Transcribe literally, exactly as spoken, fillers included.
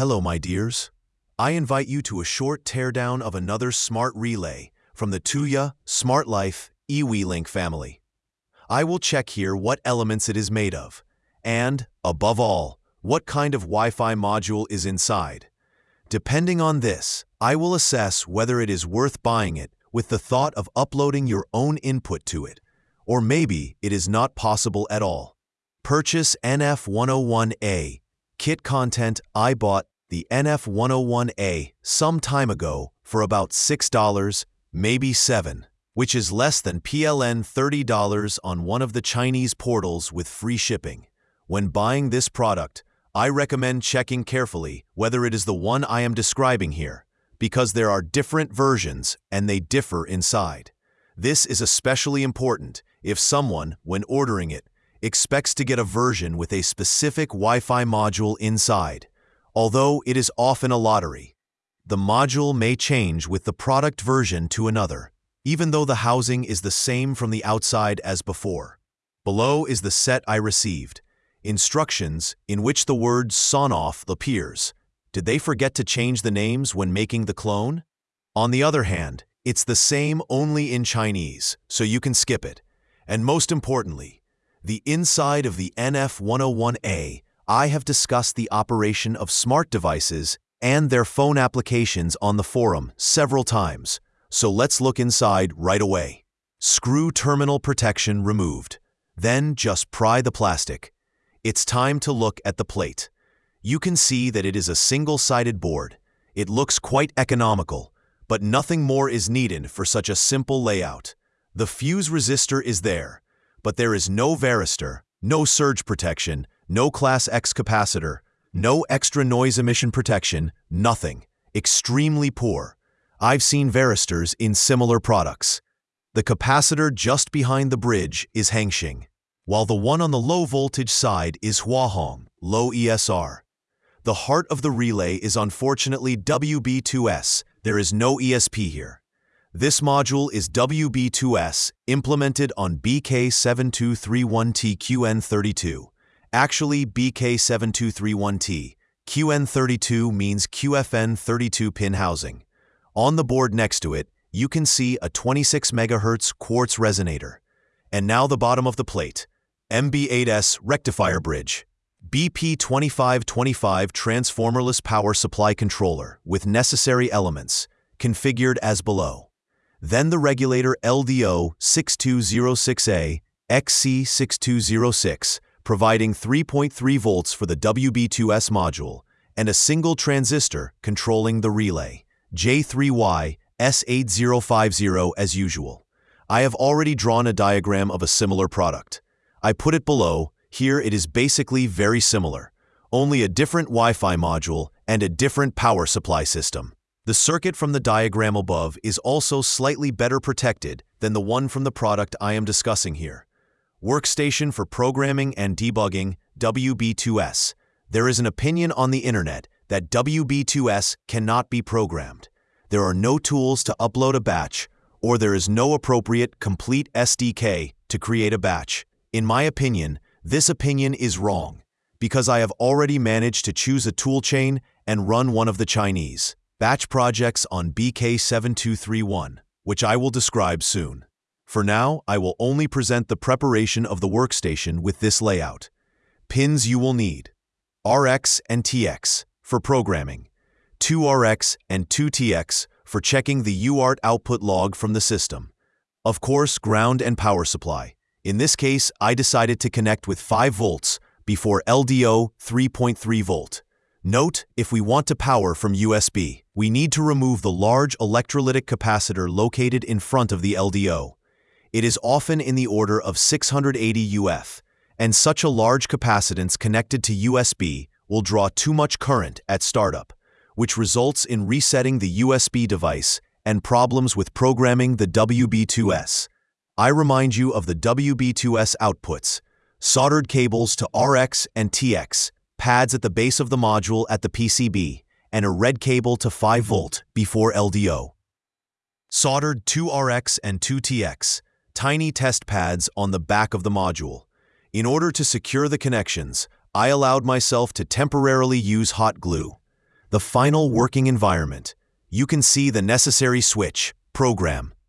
Hello, my dears. I invite you to a short teardown of another smart relay from the Tuya Smart Life eWeLink family. I will check here what elements it is made of, and, above all, what kind of Wi-Fi module is inside. Depending on this, I will assess whether it is worth buying it with the thought of uploading your own input to it, or maybe it is not possible at all. Purchase N F one oh one A. Kit content. I bought the N F one oh one A some time ago for about six dollars, maybe seven dollars, which is less than P L N thirty dollars on one of the Chinese portals with free shipping. When buying this product, I recommend checking carefully whether it is the one I am describing here, because there are different versions and they differ inside. This is especially important if someone, when ordering it, expects to get a version with a specific Wi-Fi module inside. Although it is often a lottery, the module may change with the product version to another, even though the housing is the same from the outside as before. Below is the set I received. Instructions in which the word Sonoff appears. Did they forget to change the names when making the clone? On the other hand, it's the same only in Chinese, so you can skip it. And most importantly, the inside of the N F one oh one A, I have discussed the operation of smart devices and their phone applications on the forum several times, so let's look inside right away. Screw terminal protection removed. Then just pry the plastic. It's time to look at the plate. You can see that it is a single-sided board. It looks quite economical, but nothing more is needed for such a simple layout. The fuse resistor is there, but there is no varistor, no surge protection, no Class X capacitor, no extra noise emission protection, nothing. Extremely poor. I've seen varistors in similar products. The capacitor just behind the bridge is Hengxing, while the one on the low voltage side is Huahong, low E S R. The heart of the relay is unfortunately W B two S. There is no E S P here. This module is W B two S, implemented on B K seven two three one T Q N thirty-two. Actually, B K seven two three one T. Q N thirty-two means Q F N thirty-two pin housing. On the board next to it, you can see a twenty-six megahertz quartz resonator. And now the bottom of the plate. M B eight S rectifier bridge. B P twenty-five twenty-five transformerless power supply controller with necessary elements, configured as below. Then the regulator L D O six two zero six A, X C six two zero six, providing three point three volts for the W B two S module, and a single transistor controlling the relay, J three Y S eight zero five zero as usual. I have already drawn a diagram of a similar product. I put it below. Here it is basically very similar, only a different Wi-Fi module and a different power supply system. The circuit from the diagram above is also slightly better protected than the one from the product I am discussing here. Workstation for programming and debugging, W B two S. There is an opinion on the internet that W B two S cannot be programmed. There are no tools to upload a batch, or there is no appropriate complete S D K to create a batch. In my opinion, this opinion is wrong, because I have already managed to choose a toolchain and run one of the Chinese batch projects on B K seven two three one, which I will describe soon. For now, I will only present the preparation of the workstation with this layout. Pins you will need. R X and T X for programming. two R X and two T X for checking the U A R T output log from the system. Of course, ground and power supply. In this case, I decided to connect with five volts before L D O three point three volt. Note, if we want to power from U S B, we need to remove the large electrolytic capacitor located in front of the L D O. It is often in the order of six hundred eighty U F, and such a large capacitance connected to U S B will draw too much current at startup, which results in resetting the U S B device and problems with programming the W B two S. I remind you of the W B two S outputs: soldered cables to R X and T X, pads at the base of the module at the P C B, and a red cable to five volt before L D O. Soldered two R X and two T X, tiny test pads on the back of the module. In order to secure the connections, I allowed myself to temporarily use hot glue. The final working environment. You can see the necessary switch, program,